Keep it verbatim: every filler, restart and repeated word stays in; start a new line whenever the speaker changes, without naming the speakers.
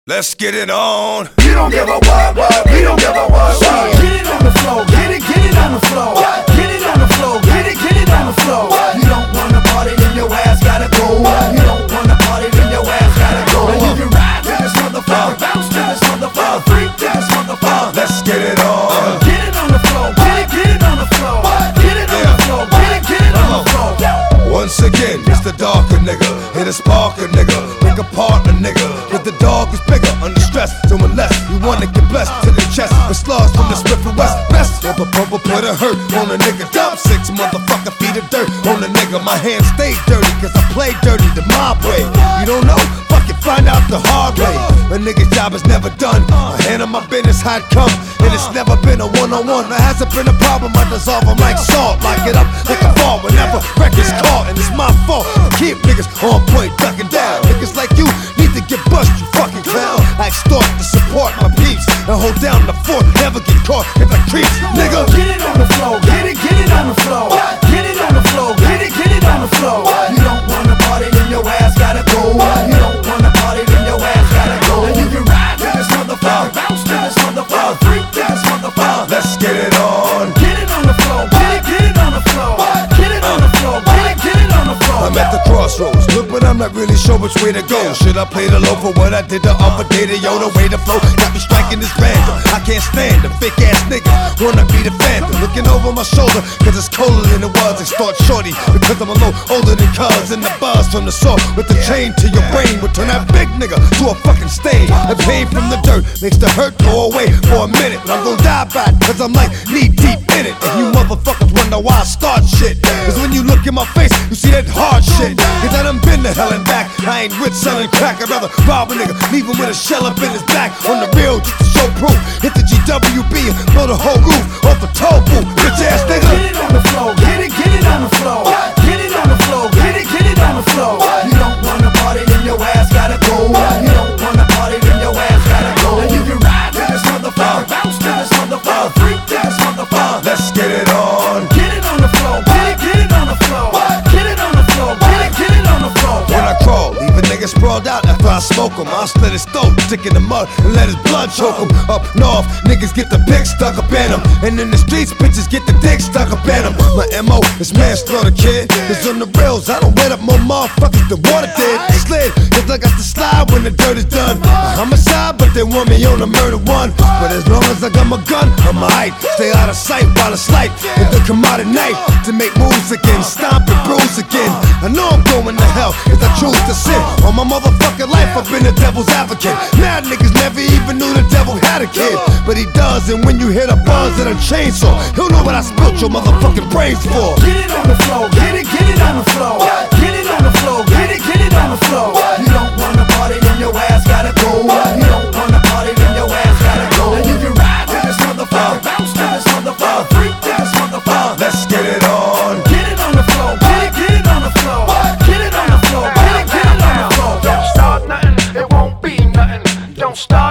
Let's get it on.
You don't give a what, what, we don't give a what, what. Get it on the floor, get it, get it on the floor. Get it on the floor, get it, get it on the floor. You don't wanna party, then your ass gotta go. You don't wanna party, then your ass gotta go. And you can ride to this motherfucker, bounce to this motherfucker, freak to this motherfucker.
Let's get it on.
Get it on the floor, get it, get it on the floor. Get it on the floor, get it, get it on the floor.
Once again, it's the darker nigga, hit a sparker nigga, pick apart a nigga. Cause the dog is bigger, under stress, so unless you wanna get blessed to the chest, with slugs from the Smith and West. Best of a pumper put a hurt on a nigga. Dump six motherfucker feet of dirt on a nigga. My hands stay dirty cause I play dirty the mob way. You don't know? Fuck it, find out the hard way. A nigga's job is never done. I handle my business how it come, and it's never been a one-on-one. There hasn't been a problem, I dissolve them like salt. Lock it up like a fall whenever records caught, and it's my fault. Keep niggas on point, ducking down. Niggas like you need to get bust, you fucking clown. I extort to support my peeps and hold down the fort, never get caught if I creeps, nigga.
Get it on the floor, get it, get it on the floor. Get it on the floor, get it, get it on the floor. You don't wanna party, then your ass gotta go. You don't wanna party, then your ass gotta go. And you can ride to this motherfucker, bounce to this motherfucker, freak to this motherfucker.
Let's get it on.
Get it on the floor, get it, get it on the floor. Get it on the floor, get it, get it on the floor.
I'm at the crossroads, look, but I'm not really sure which way to go. Should I play the low for what I did the other day? To yo, the way to flow got me striking this random. I can't stand them fake ass niggas, wanna be the phantom. Looking over my shoulder, cause it's colder than it was. They start shorty, because I'm a little older than cuz. And the buzz from the saw with the chain to your brain would turn that big nigga to a fucking stain. The pain from the dirt makes the hurt go away for a minute, but I'm gonna die back, cause I'm like knee deep in it. And you motherfuckers wonder why I start shit, cause when you look in my face, you see that hard shit. Cause I done been to hell and back. I ain't rich selling crack, I'd rather rob a nigga, leave him with a shell up in his back. On the real, just to show proof. Hit the G W B and blow the whole roof off the toll booth, bitch ass nigga.
Get it on the floor, get it, get it on the floor. Get it on the floor, get it, get it on the floor. You don't wanna party, then your ass gotta go. You don't wanna party, then your ass gotta go. And you can ride to this motherfucker, bounce to this motherfucker, freak to this motherfucker.
Let's get it on.
Get it on the floor, get it, get it on the floor. Get it on the floor, get it, get it on the floor.
When I crawl, leave a nigga sprawled out after I smoke him. I'll slit his throat, stick in the mud, and let his blood choke him. Up north, niggas get the pick stuck up in them, and in the streets, bitches get the dick stuck up in them. My M O is manslaughter, kid. Cause on the rails, I don't wet up more motherfuckers than water did. Slid, cause I got to slide when the dirt is done. I'm homicide, but they want me on a murder one. But as long as I got my gun, I'm alright. Stay out of sight while it's light. If they come out at night to make moves again, stomp and bruise again. I know I'm going to hell if I choose to sin. All my motherfucking life I've been a devil's advocate. Mad niggas never even knew the devil had a kid, but he does. And when you hit a buzz and a chainsaw, he'll know what I spilt your motherfucking brains for.
Get it on the floor, get it, get it on the floor. Get it on the floor, get it, get it on the floor. You don't wanna party, then your ass gotta go. You don't wanna party, then your ass gotta go. And you can ride to this motherfucker, bounce to this motherfucker, freak to this motherfucker.
Let's get it on.
Get it on the floor, get it, get it on the floor. Get it on the floor, get it, get it on the floor.
Don't start nothing, it won't be nothing. Don't start